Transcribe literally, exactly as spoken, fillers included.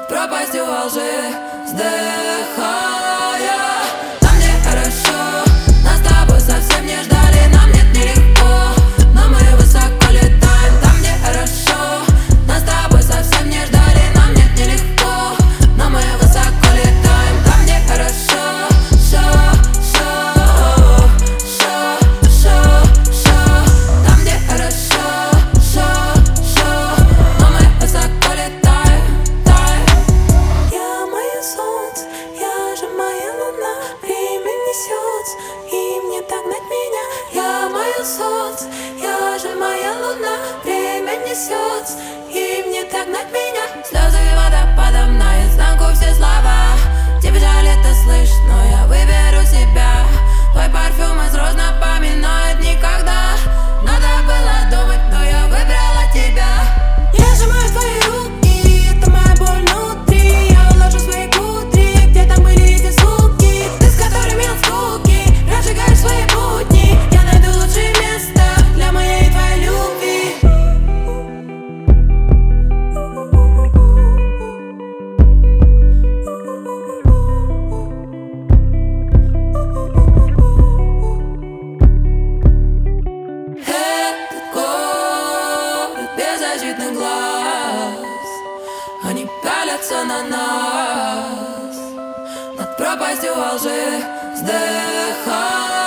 пропастью во лжи вздыхая. Нам не хорошо, нас с тобой совсем не ждали. Нам нет нелегко, но мы высоко летаем. Там не хорошо, нас с тобой совсем не ждали. Нам нет нелегко, но мы высоко летаем. Там не хорошо, шо, шо, шо, шо, шо. Там не хорошо, шо, шо, но мы высоко летаем. Я мое солнце, я же моя луна. Время несется, и мне догнать меня. Я мое солнце, я же моя луна. Время несется, и мне догнать меня. Слезы водопадом наизнанку все слова. Тебе жаль это слышать, но я выберу себя. Твой парфюм из роз напоминает никогда. Надо было думать, но я выбрала тебя. Я сжимаю твои руки, это моя боль внутри. Я уложу свои кудри, где там были эти суки. Ты с которыми от скуки разжигаешь свои будни. Я найду лучшее место для моей и твоей любви. Этот город беззащитных глаз, они пялятся на нас над пропастью во лжи вздыхая.